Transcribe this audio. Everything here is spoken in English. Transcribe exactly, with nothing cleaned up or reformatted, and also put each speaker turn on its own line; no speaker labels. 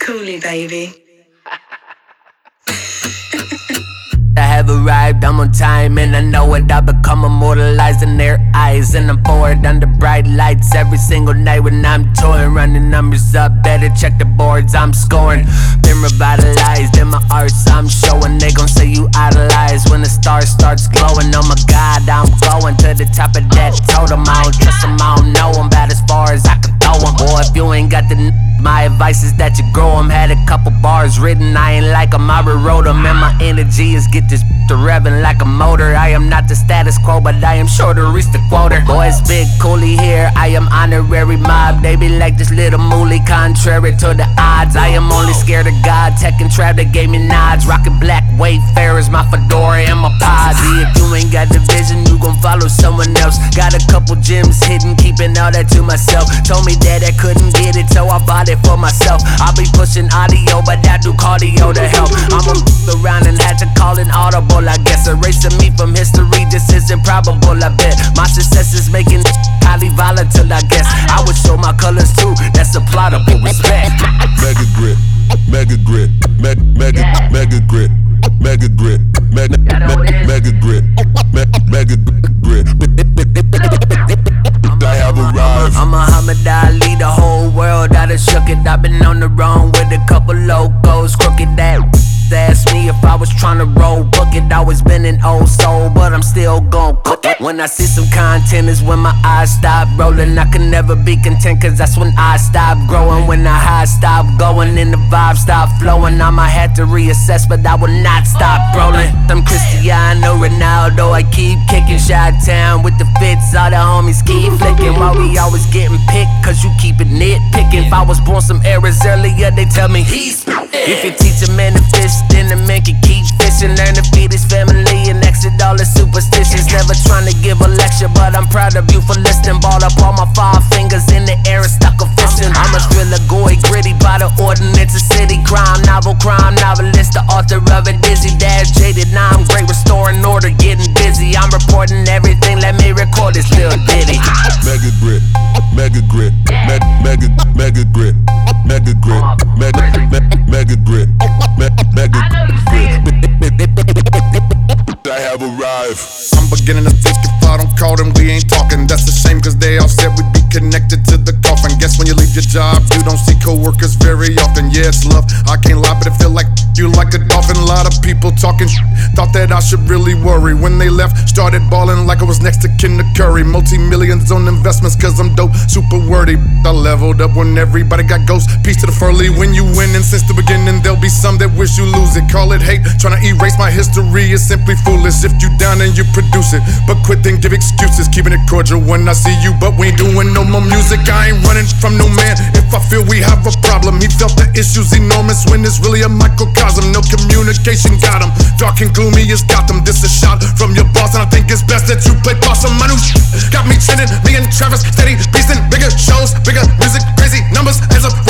Cooley, baby.
I have arrived, I'm on time, and I know it. I become immortalized in their eyes, and I'm forward under bright lights every single night when I'm touring, running numbers up. Better check the boards, I'm scoring. Been revitalized in my arts, I'm showing. They gon' say you idolize when the star starts glowing. Oh my God, I'm going to the top of that totem. I don't trust them, I don't know them, about as far as I can throw them. Boy, if you ain't got the n- my advice is that you grow them. Had a couple bars written, I ain't like them, I rewrote them. And my energy is get this to revving like a motor. I am not the status quo, but I am sure to reach the quota. Boys, Big Cooley here, I am honorary mob. They be like this little mooly, contrary to the odds. I am only scared of God, Tech and Trap that gave me nods. Rockin' black Wayfarers, my fedora and my posse. If you ain't got the vision, you gon' follow someone else. Got a couple gems hidden, keeping all that to myself. Told me that I couldn't get it, so I bought it for myself. I be pushing audio, but I do cardio to help. I'ma f around and had to call an audible. I guess erasing me from history just isn't probable. I bet my success is making highly volatile. I guess I would show my colors too. That's a plottable respect.
Mega grit, mega grit, mega mega
Yeah.
mega grit, mega grit, mega mega grit, mega grit. I have arrived.
I'm Muhammad Ali, the whole world I done shook it. I've been on the road with a couple locals, crooked that. Ask me if I was tryna roll, book it. Always been an old soul, but I'm still gon' cook it. When I see some content is when my eyes stop rolling. I can never be content, cause that's when I stop growing. When the highs stop going and the vibes stop flowing, I might have to reassess, but I will not stop rolling. I'm Cristiano Ronaldo, I keep kicking Chi-Town with the fits. All the homies keep flicking while we always getting picked, cause you keep it nitpicking. If I was born some errors earlier, they tell me he's if you teach a man to fish, then the man can keep fishing. Learn to feed his family and exit all the superstitions. Never trying to give a lecture, but I'm proud of you for listening. Balled up all my five fingers in the air and stuck a fishing. I'm a thriller, goy, gritty by the ordinance of city. Crime novel, crime novelist, the author of it. Dizzy, dash, jaded, now I'm great, restoring order, getting busy. I'm reporting everything, let me record this little ditty.
Mega grit, mega grit, mega mega mega grit, mega grit, mega mega grit, mega grit. I have arrived.
I'm beginning to think if I don't call them, we ain't talking. That's a shame, cause they all said we'd be connected to the coffin. Guess when you leave your job, you don't see coworkers very often. Yeah, it's love, I can't lie, but it feel like you like a dolphin. A lot of people talking sh- thought that I should really worry. When they left, started balling like I was next to Kinder Curry. Multi-millions on investments, cause I'm dope, super wordy. I leveled up when everybody got ghost. Peace to the furly. When you win, and since the beginning, there'll be some that wish you lose it. Call it hate, trying to erase my history is simply foolish. If you down and you produce it, but quit then give excuses. Keeping it cordial when I see you, but we ain't doing no more music. I ain't running from no man. If I feel we have a problem, he felt the issue's enormous when it's really a microcosm. No communication got him. Dark and gloomy as Gotham. This a shot from your boss, and I think it's best that you play possum. My new sh- got me trending. Me and Travis steady beastin'. Bigger shows, bigger music, crazy numbers. As a